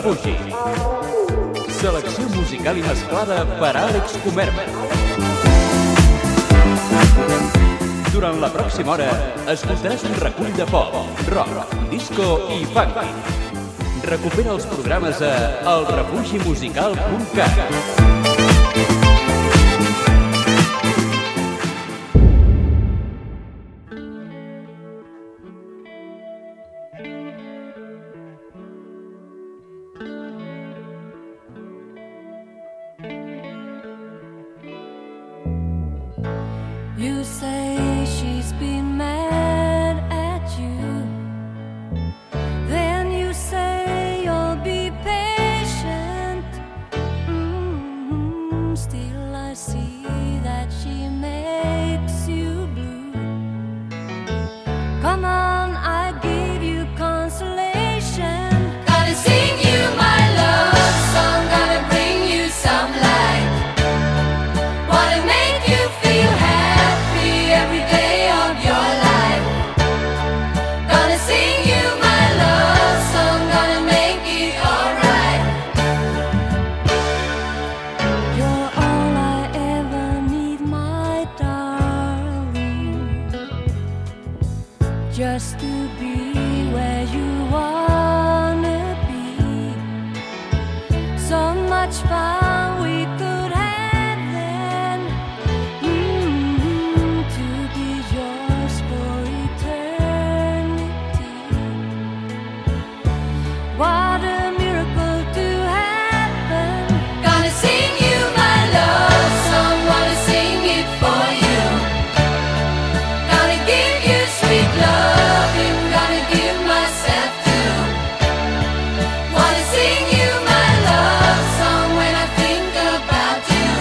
Refugi. Selecció musical i mesclada per Àlex Comerma. Durant la pròxima hora escoltaràs un recull de pop, rock, disco i funky. Recupera els programes a elrefugimusical.cat. You say she's been mad at you. Then you say you'll be patient. Still I see that she makes you blue. Come on, I give you consolation. Gonna sing you my love song, gonna bring you some light. Wanna make you feel happy every day of your life. Gonna sing you my love song, gonna make it alright. You're all I ever need, my darling. Just to be where you wanna be. So much fun we could have then. To be yours for eternity. What a miracle to happen. Gonna sing you my love song, wanna sing it for you. Gonna give you sweet loving, gonna give myself to. Wanna sing you my love song when I think about you.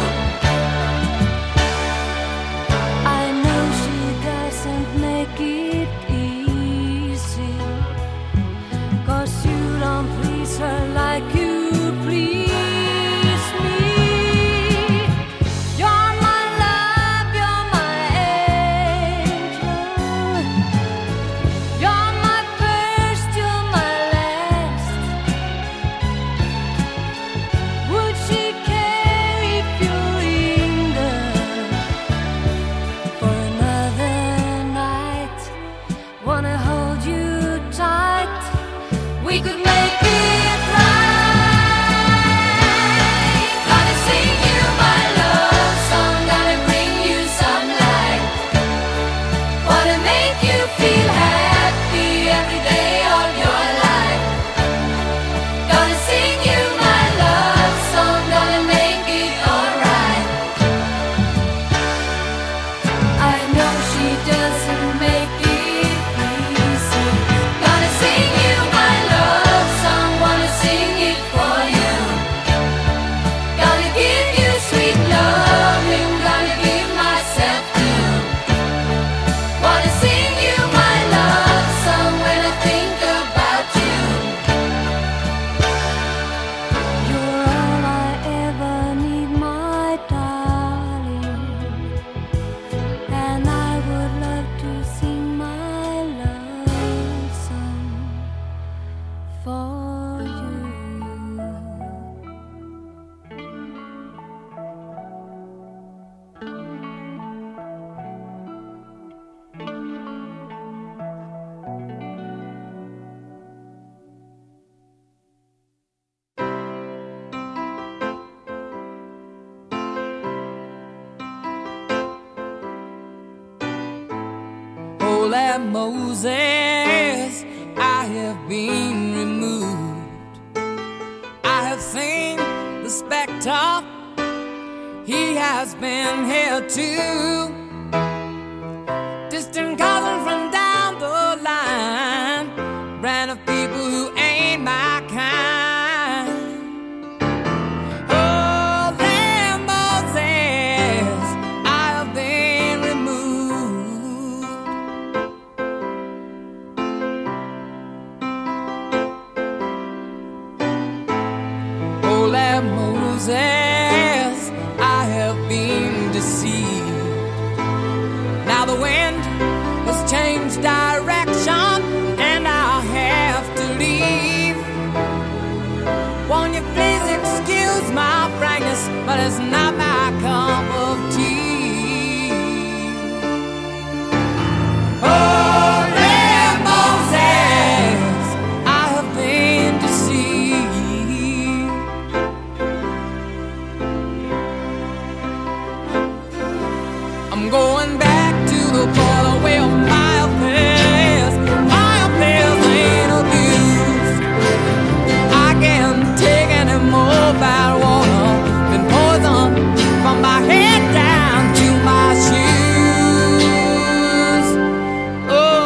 I know she doesn't make it easy, 'cause you don't please her like you please me. You're my love, you're my angel. You're my first, you're my last. Would she care if you linger for another night? Wanna hold you tight. We could make it right. Gonna sing you my love song, gonna bring you some light. Wanna make you feel happy every day of your life. Gonna sing you my love song, gonna make it alright. I know she doesn't make it easy. Gonna sing you my love song, wanna sing it for you. Gonna give you sweet loving, gonna give myself to. Wanna sing you my love song when I think about you. You're all I ever need, my darling. And I would love to sing my love song for you. Holy Moses, I have been removed. I have seen the spectre, he has been here too. Distant cousin from down the line, brand of people who ain't my kind. Holy Moses, I have been removed. Holy Moses, I have been deceived. Now the wind but it's not my cup of tea. Oh, Moses, I have been to see. I'm going back to the border where my affairs ain't abused. I can't take any more bad water than poison from my head down to my shoes. Oh.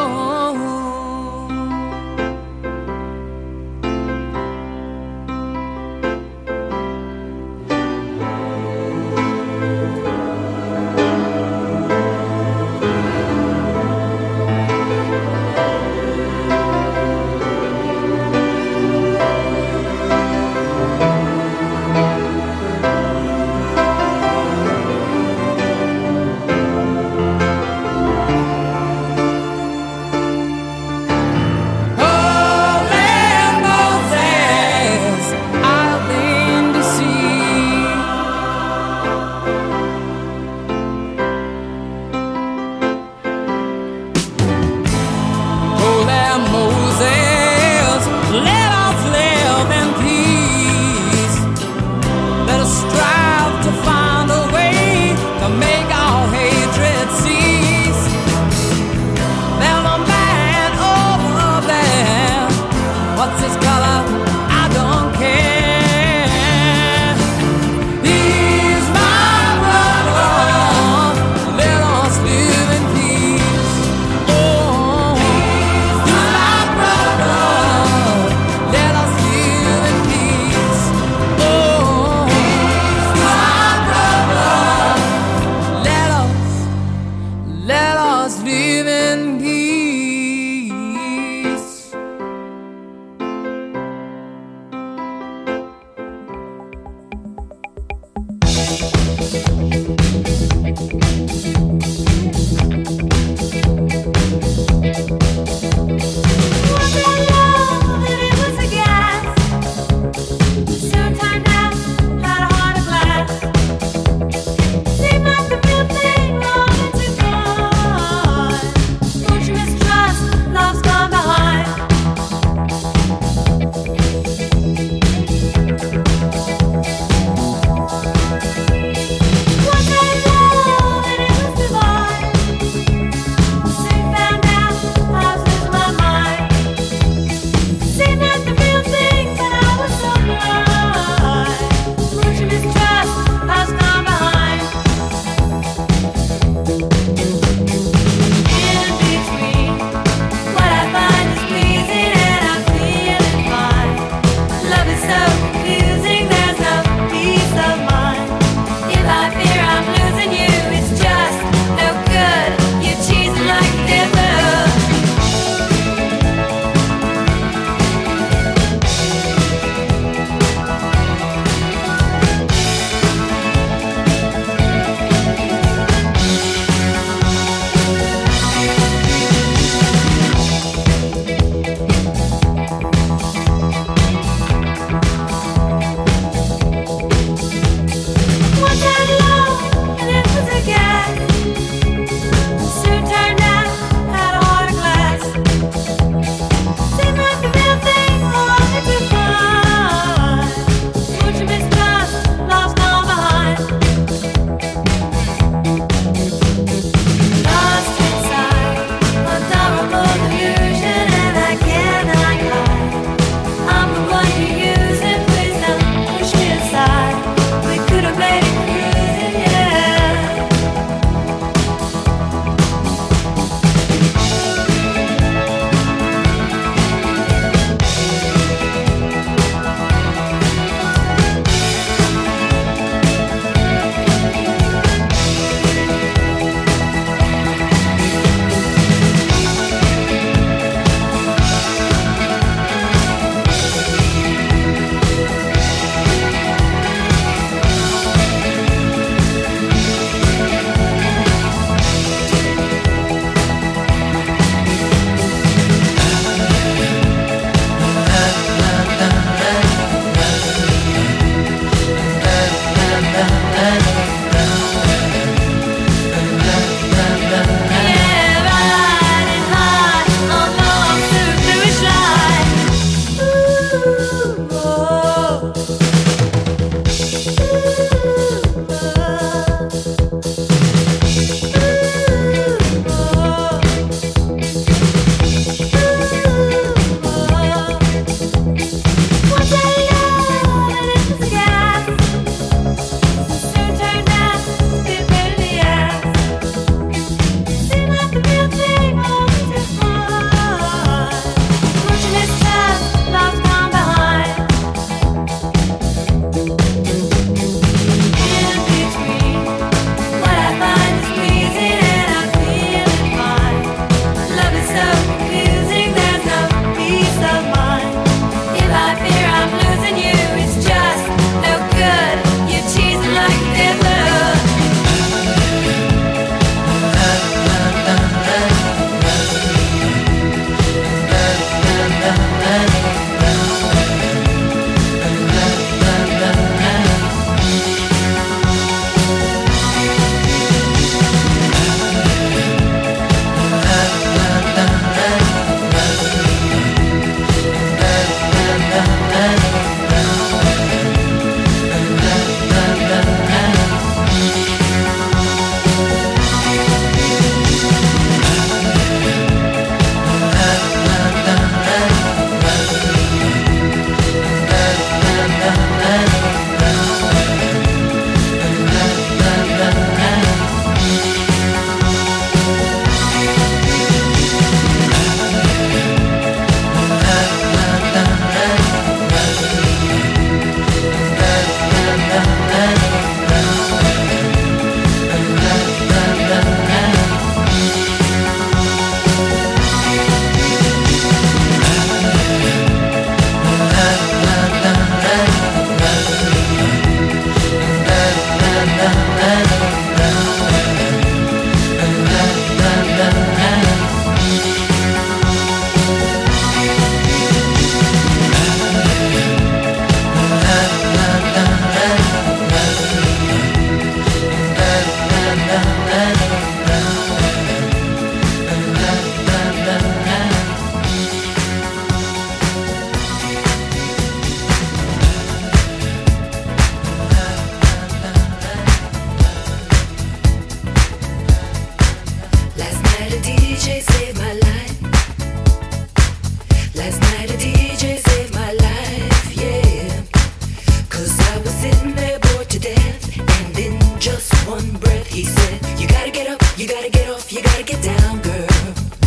You gotta get off, you gotta get down, girl.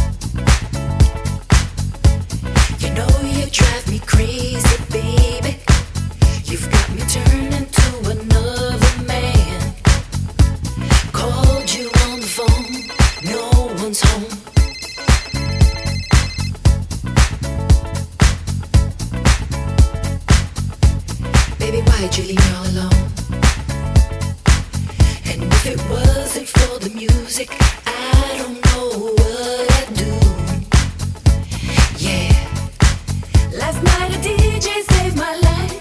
You know you drive me crazy, baby. You've got me turning to another man. Called you on the phone, no one's home. Baby, why'd you leave me all alone? And if it wasn't for the music, I don't know what I'd do. Yeah. Last night a DJ saved my life.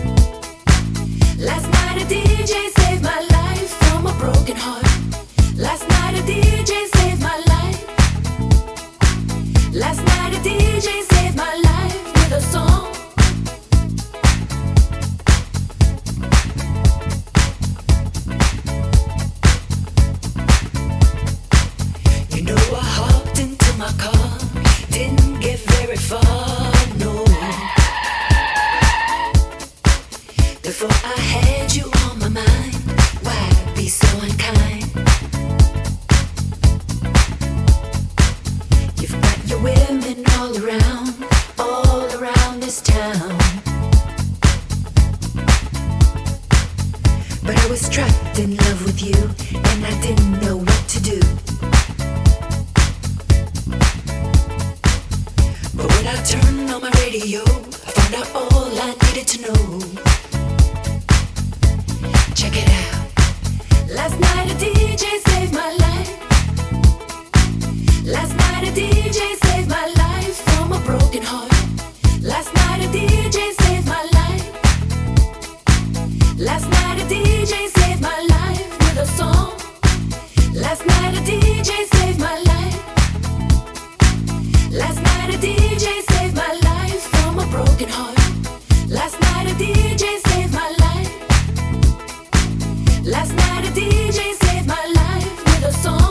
Last night a DJ saved my life from a broken heart. Last night a DJ saved my life. Last night a DJ saved my life with a song. You know I hopped into my car, didn't get very far, no. Before I had you on my mind, why be so unkind? You've got your women all around this town. But I was trapped in love with you, and I didn't know what to do. But when I turned on my radio, I found out all I needed to know. Check it out. Last night a DJ saved my life. Last night a DJ saved my life from a broken heart. Last night a DJ saved my life. Last night a DJ saved my life with a song. Last night a DJ saved my life. Last night a DJ saved my life from a broken heart. Last night a DJ saved my life. Last night a DJ saved my life with a song.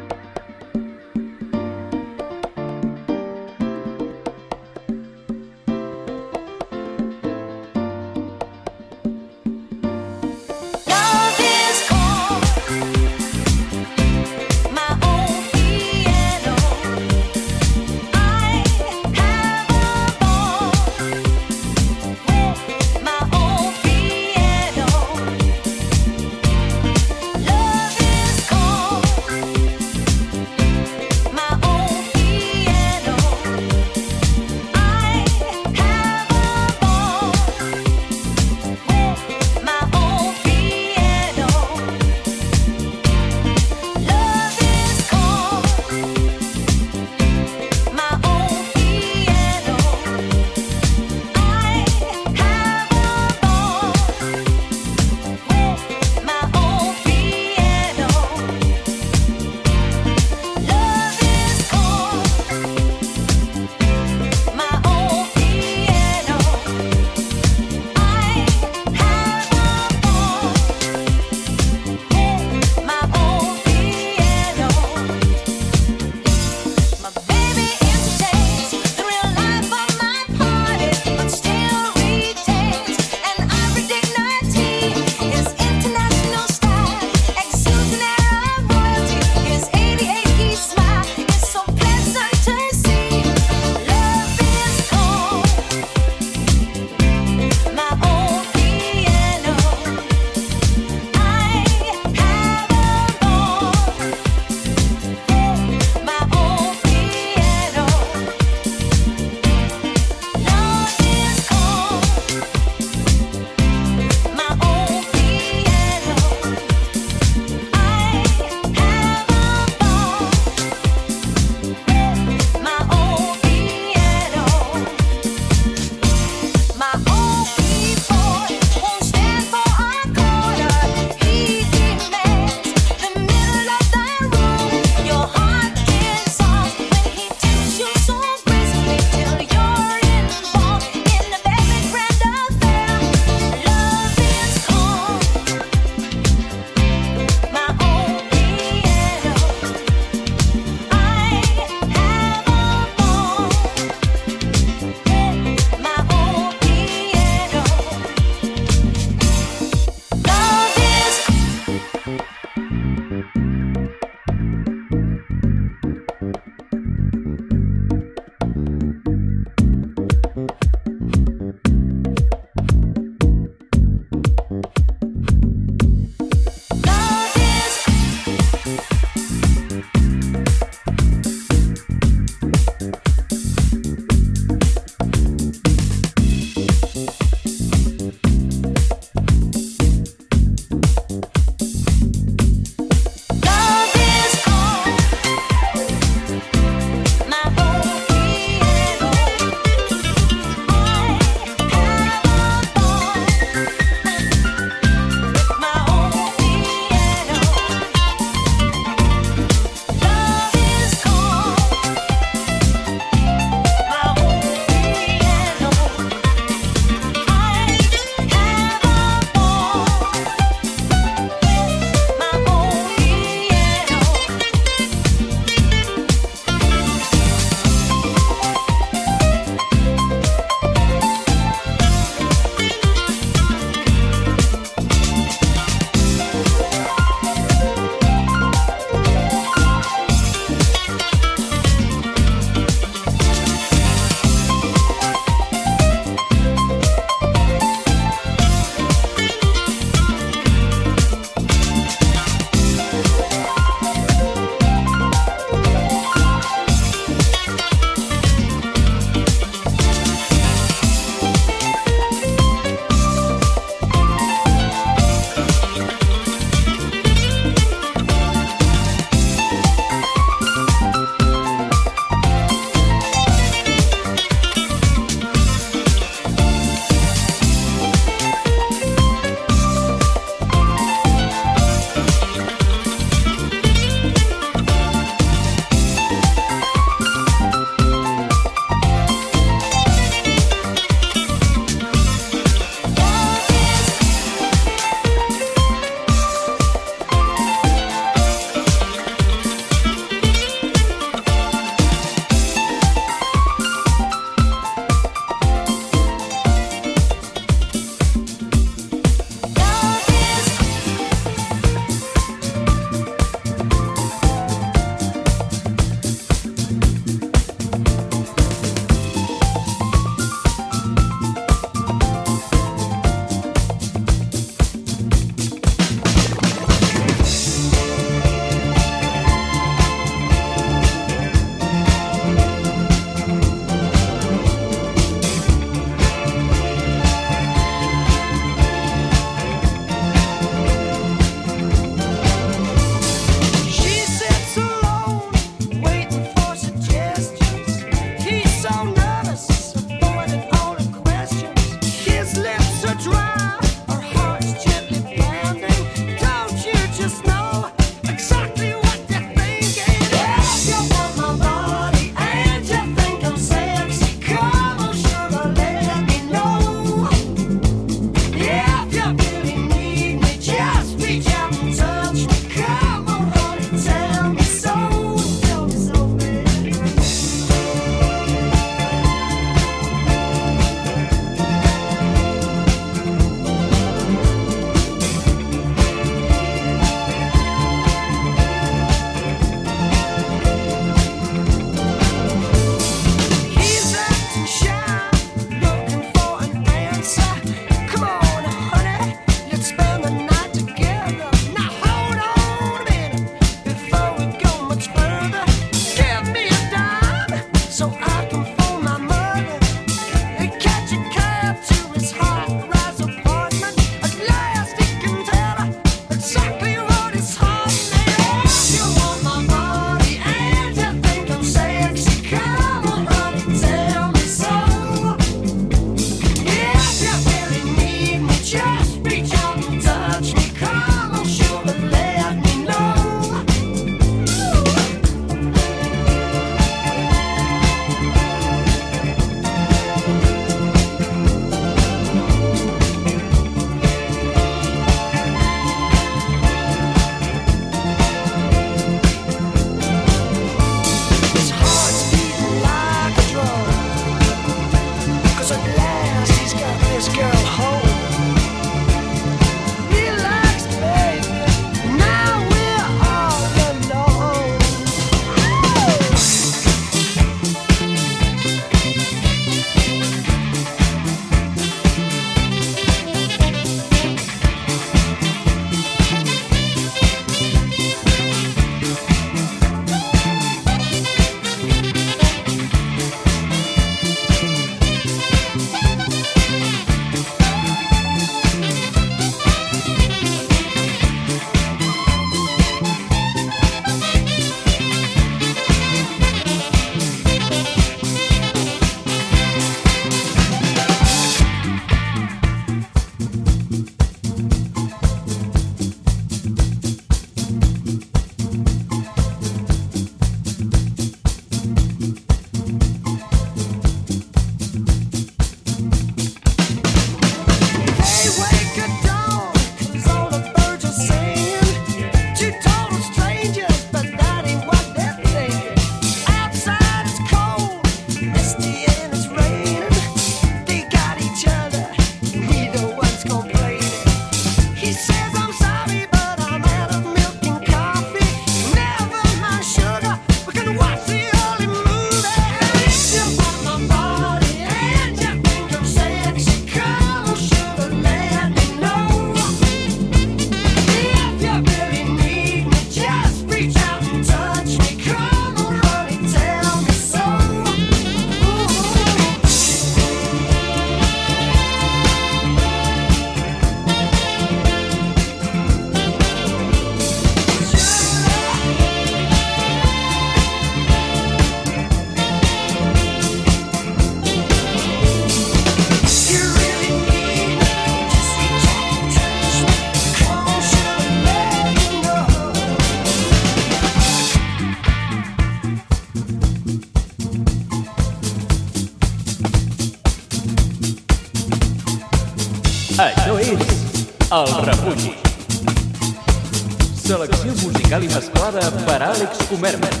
El Refugi. Selecció musical i mesclada per Àlex Comerman.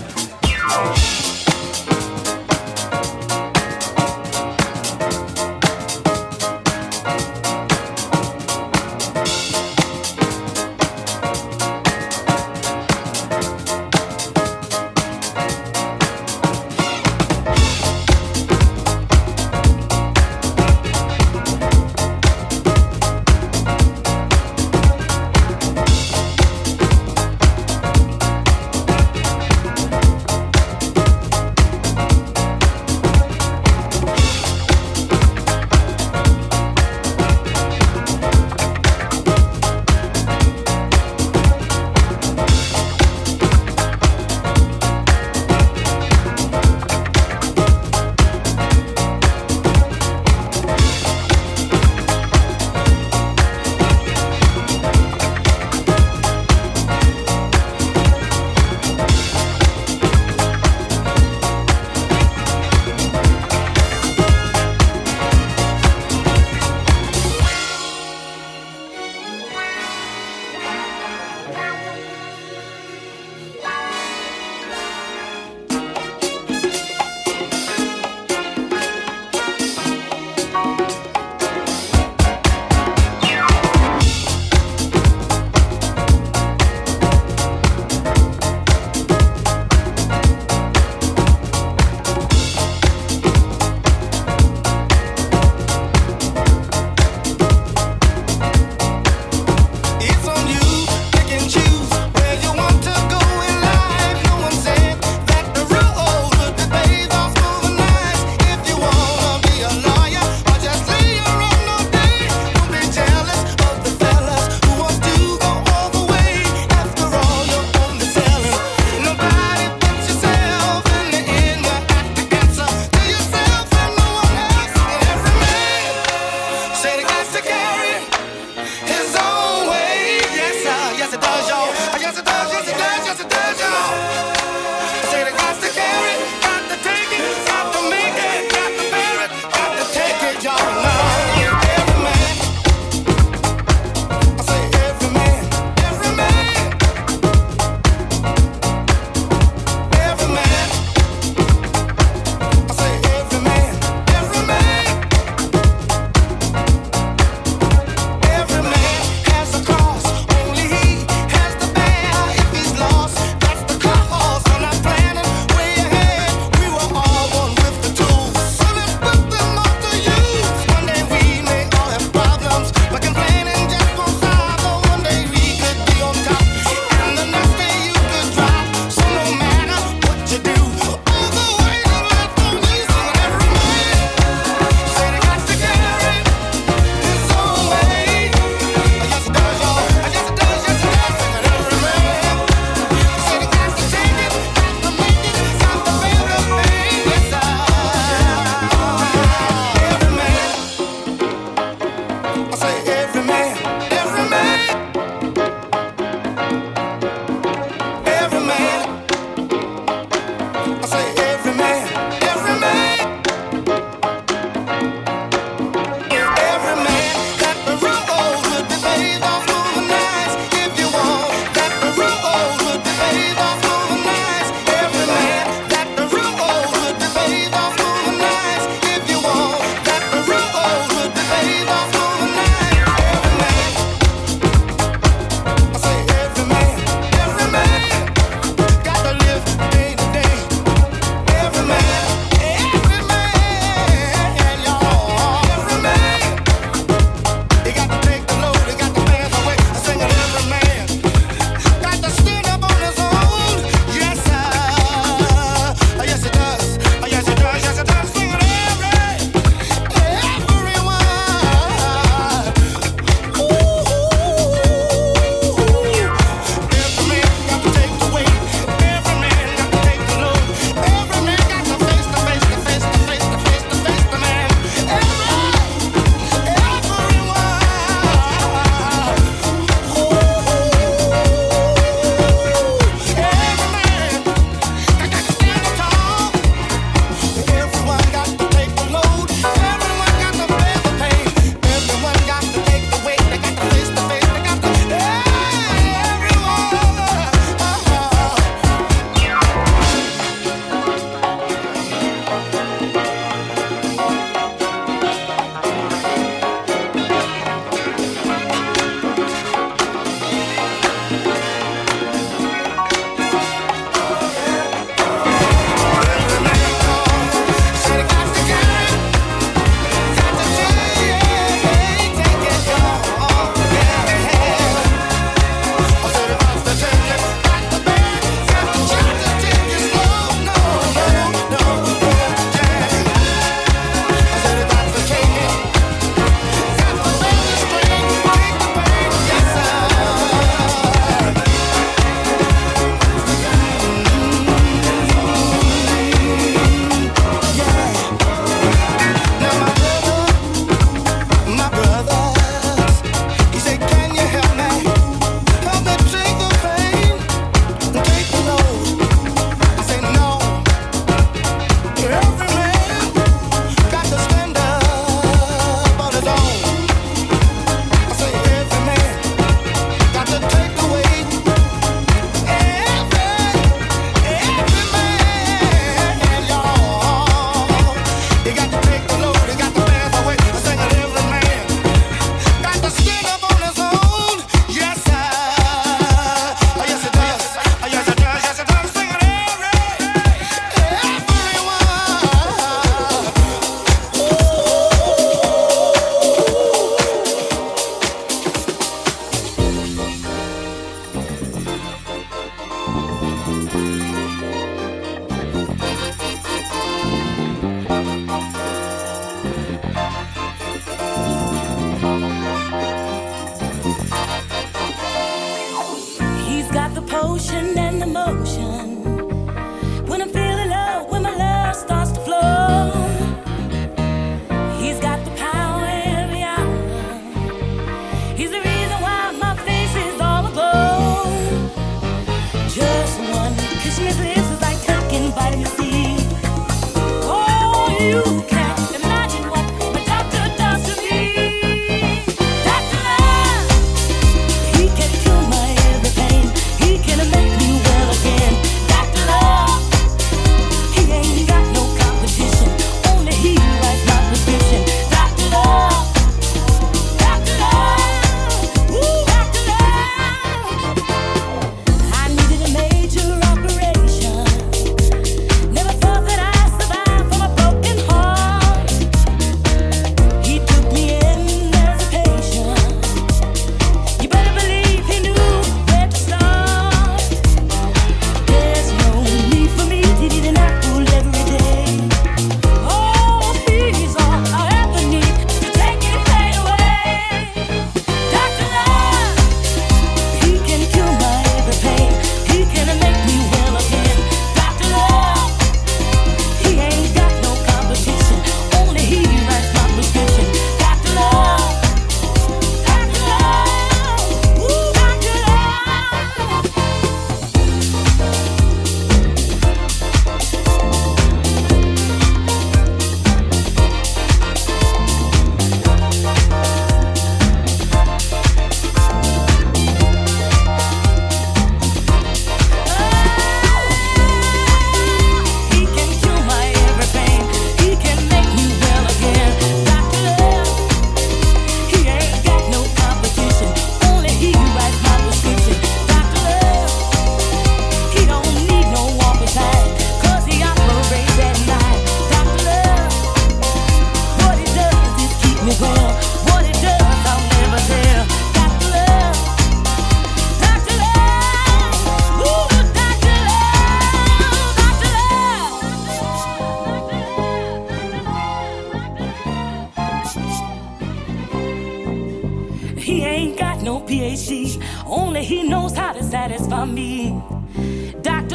Only he knows how to satisfy me. Dr.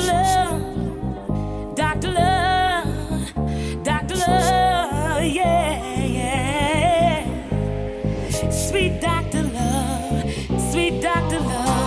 Love, Dr. Love, Dr. Love, yeah, yeah. Sweet Dr. Love, sweet Dr. Love.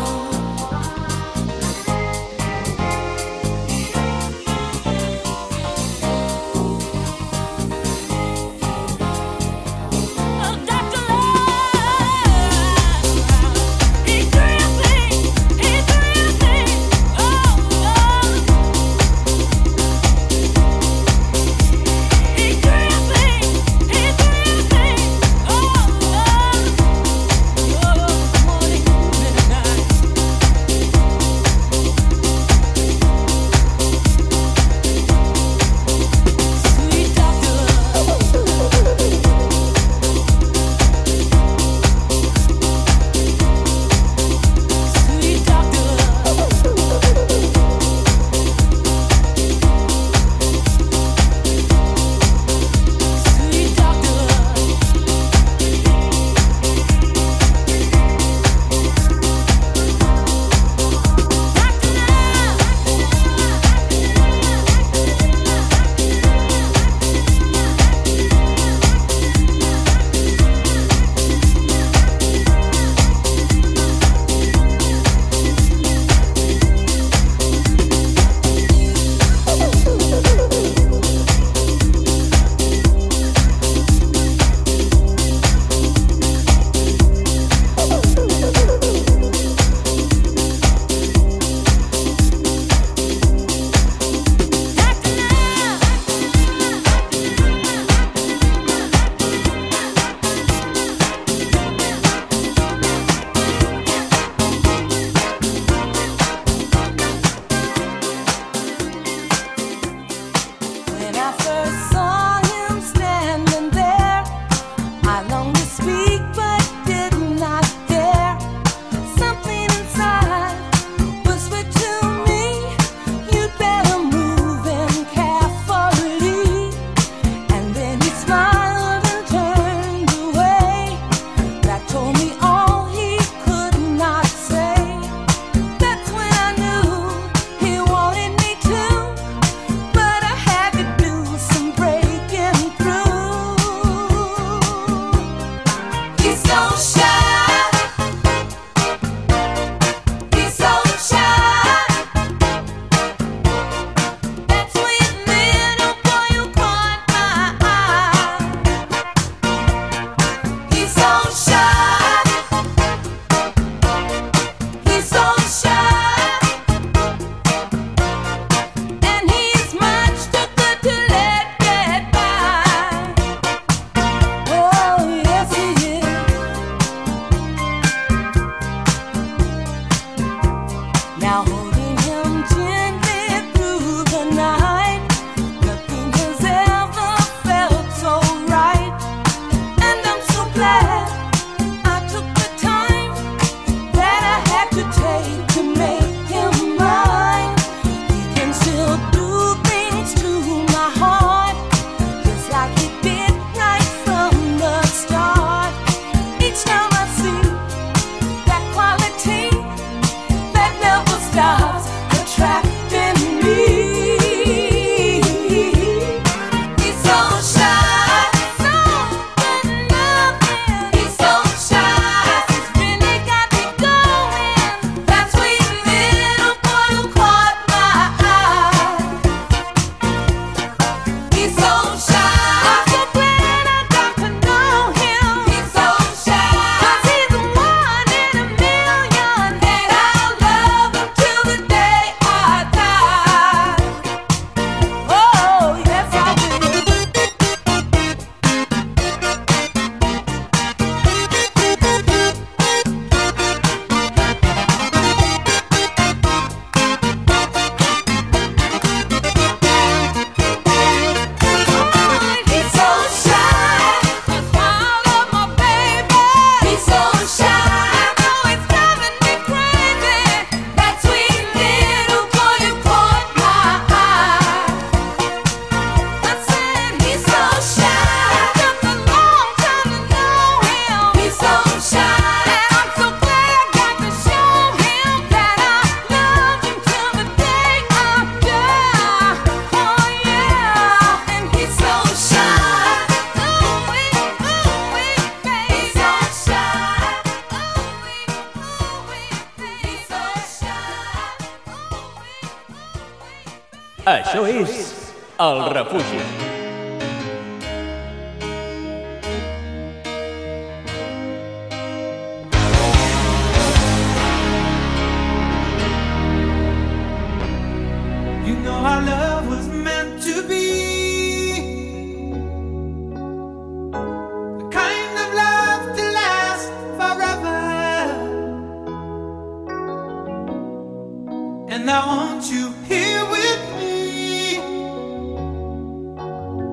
Some break. Això és El Refugi. You know our love was meant to be the kind of love to last forever. And I want you here with me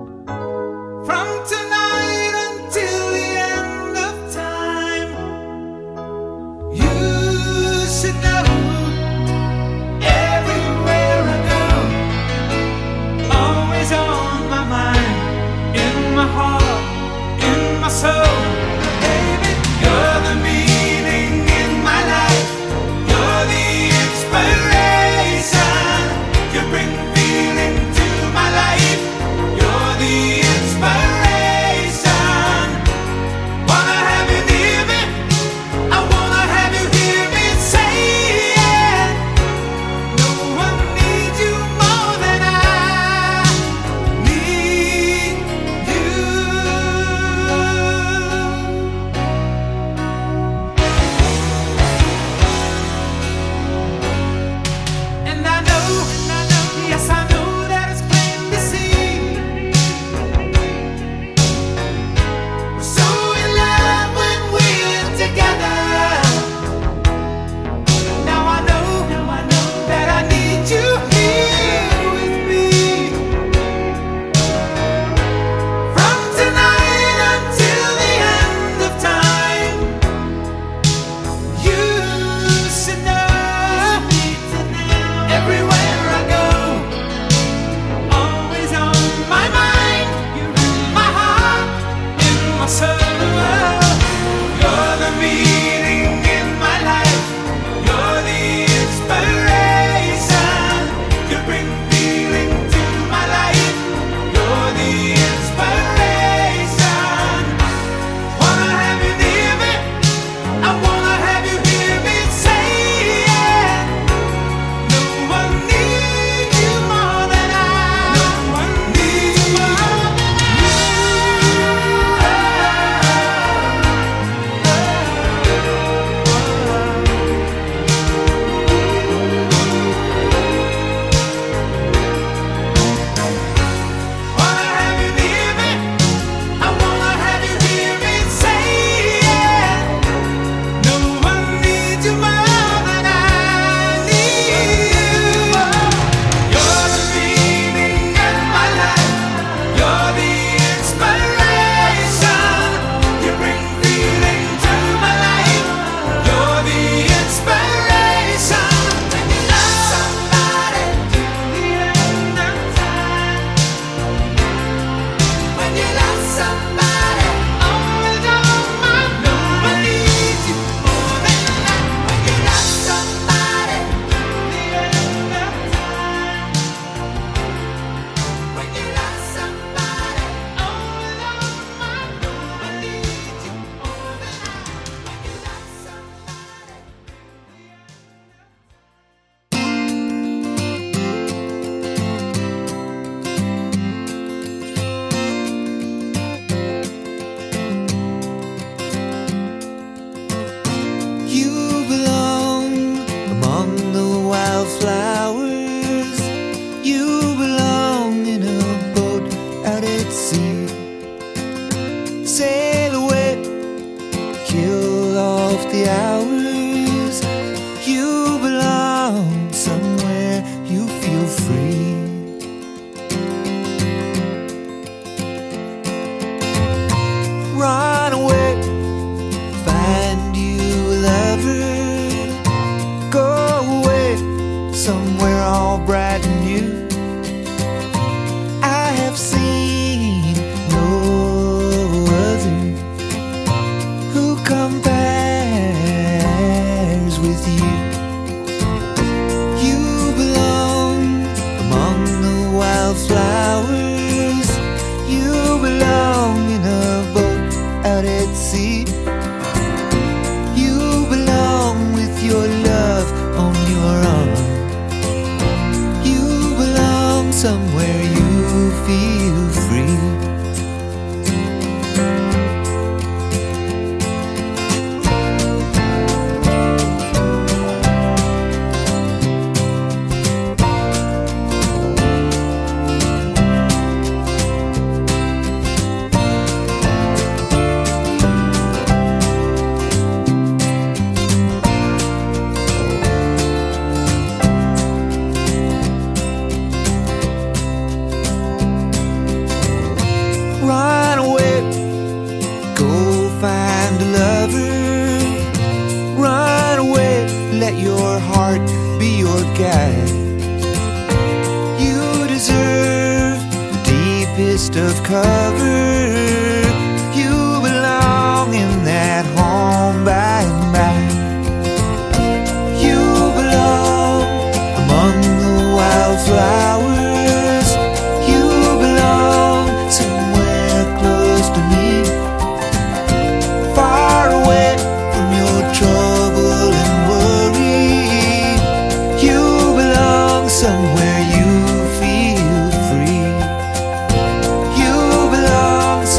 somewhere you feel free. Run away, go find a lover. Run away, let your heart be your guide. You deserve the deepest of cover. You belong in that home by and by. You belong among the wildflowers. You belong somewhere close to me, far away from your trouble and worry. You belong somewhere you feel free. You belong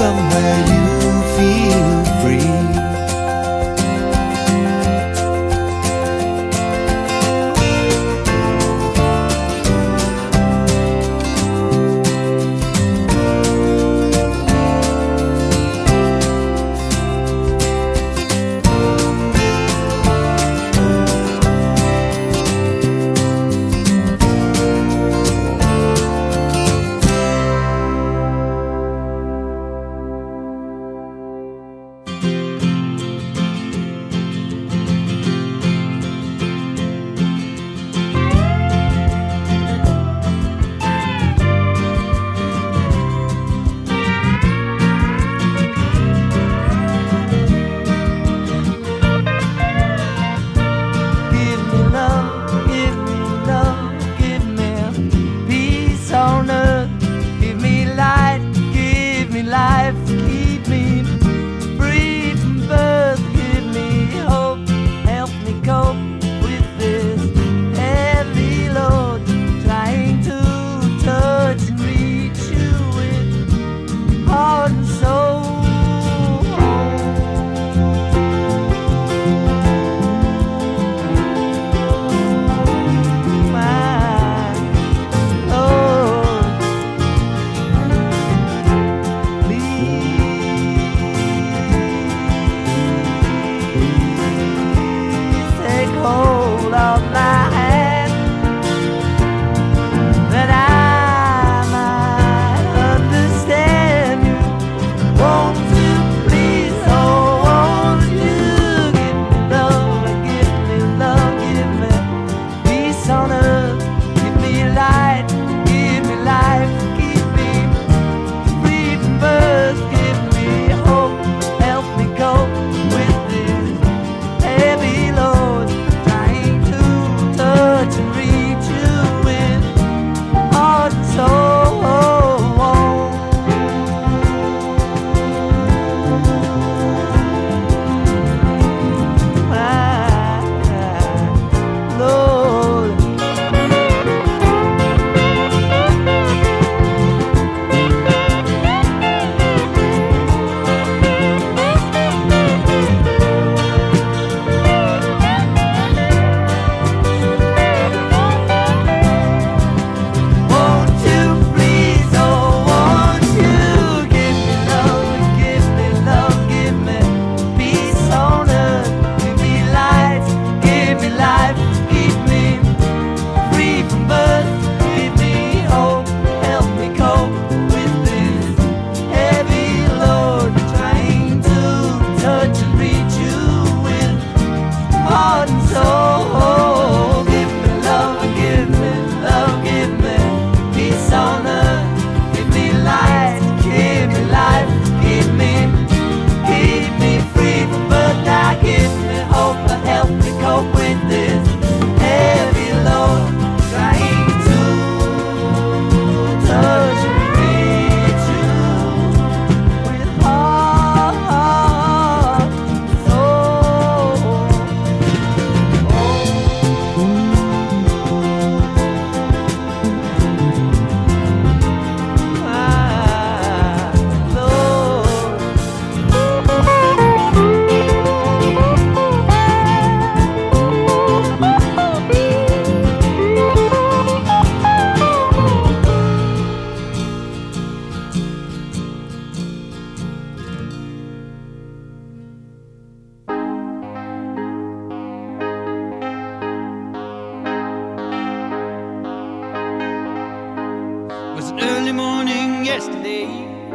early morning yesterday.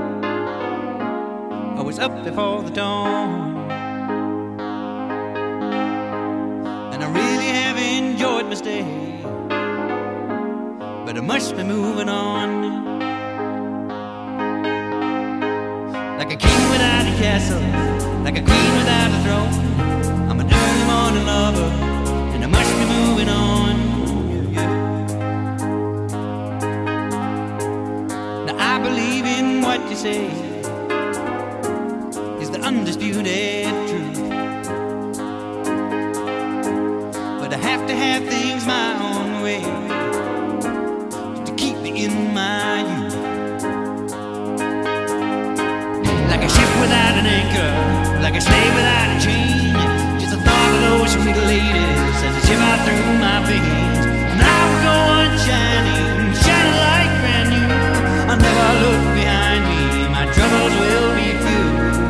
I was up before the dawn, and I really have enjoyed my stay, but I must be moving on. Like a king without a castle, like a queen without a throne, I'm an early morning lover, and I must be moving on. Yeah, yeah. Now I believe in what you say is the undisputed truth, but I have to have things my own way to keep me in my youth. Like a ship without an anchor, like a slave without a chain, just the thought of those sweet ladies as they shiver through my veins. And I will go on shining, shining like brand new. I'll never look behind me, my troubles will be few.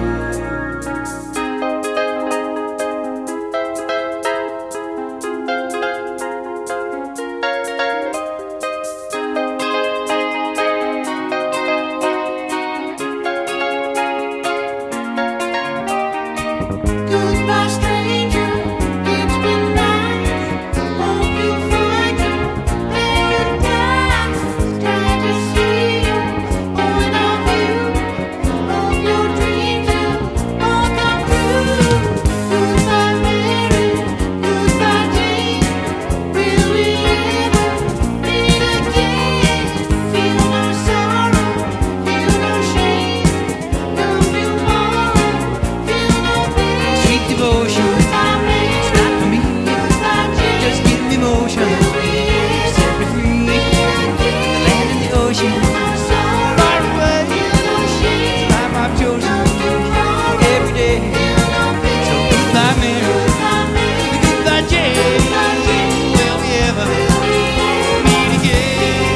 Goodbye, stranger. It's been nice. Hope you find your paradise. Glad to see you. Point of view. Hope your dreams will all come true. Goodbye, Mary. Goodbye, Jane. Will we ever meet again? Feel no sorrow. Feel no shame. Come tomorrow. Feel no pain. Sweet devotion, it's not for me. Just give me motion, set me free. The land and the ocean, far away. Life I've chosen every day. So goodbye, Mary. Goodbye, Jane. Will we ever meet again?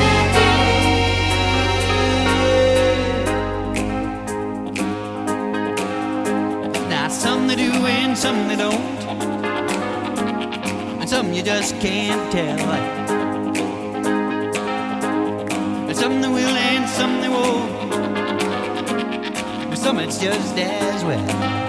Now some they do and some they don't, and some you just can't tell. And some they will and some they won't, but some it's just as well.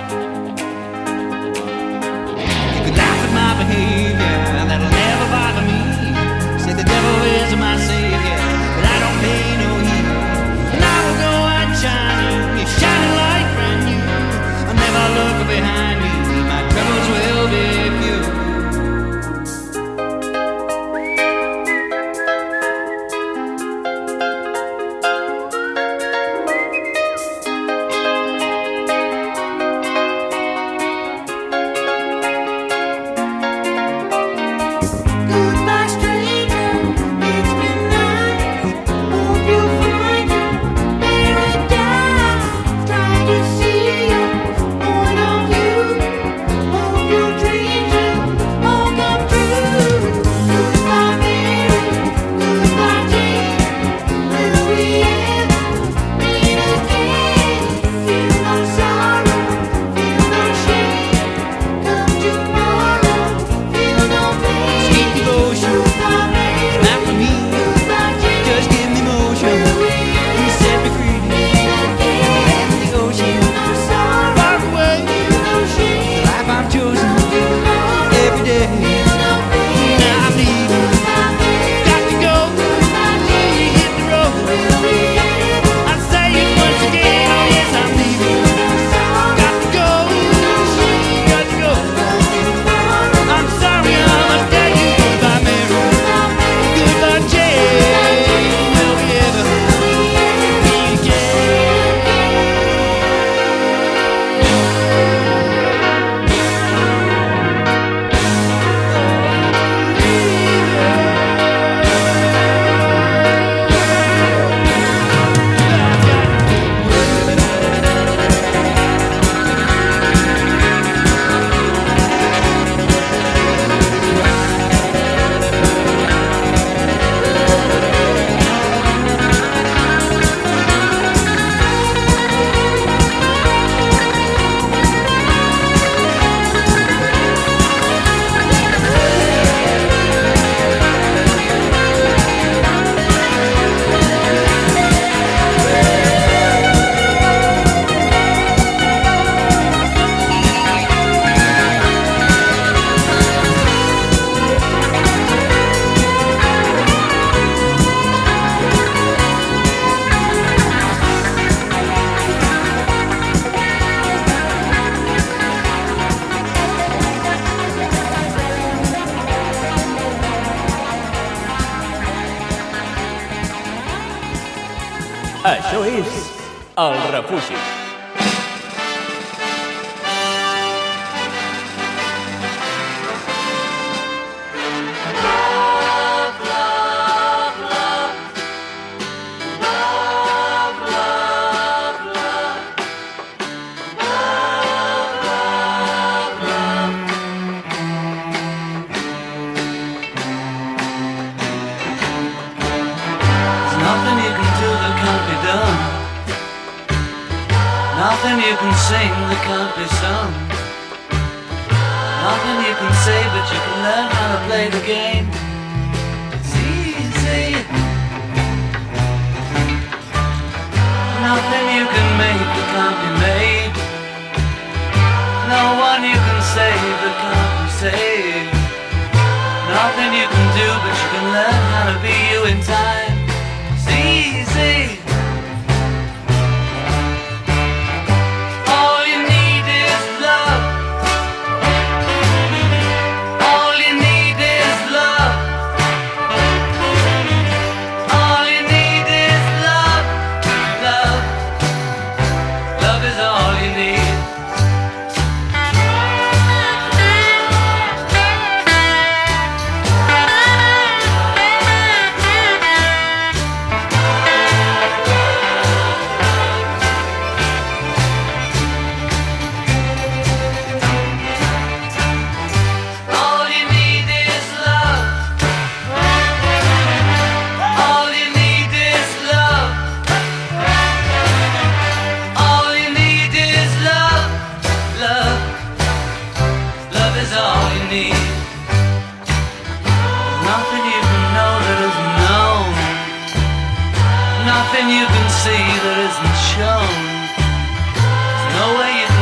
You could laugh at my behavior, that'll never bother me. Say the devil is my savior, but I don't pay no heed. And I will go on shining, shining like brand new. I'll never look behind me, my troubles will be few. Goodbye, stranger. It's been nice. Això és El Refugi. Nothing you can do that can't be done. Nothing you can sing that can't be sung. Nothing you can say, but you can learn how to play the game. It's easy. Nothing you can make that can't be made. No one you can save that can't be saved. Nothing you can do, but you can learn how to be you in time. Easy. All you need is love. All you need is love. All you need is love. Love. Love is all you need. All you need is love. All you need is love. All you need is love. Love. Love is all you need. Nothing you can know that isn't known. Nothing you can see that isn't shown. There's no way you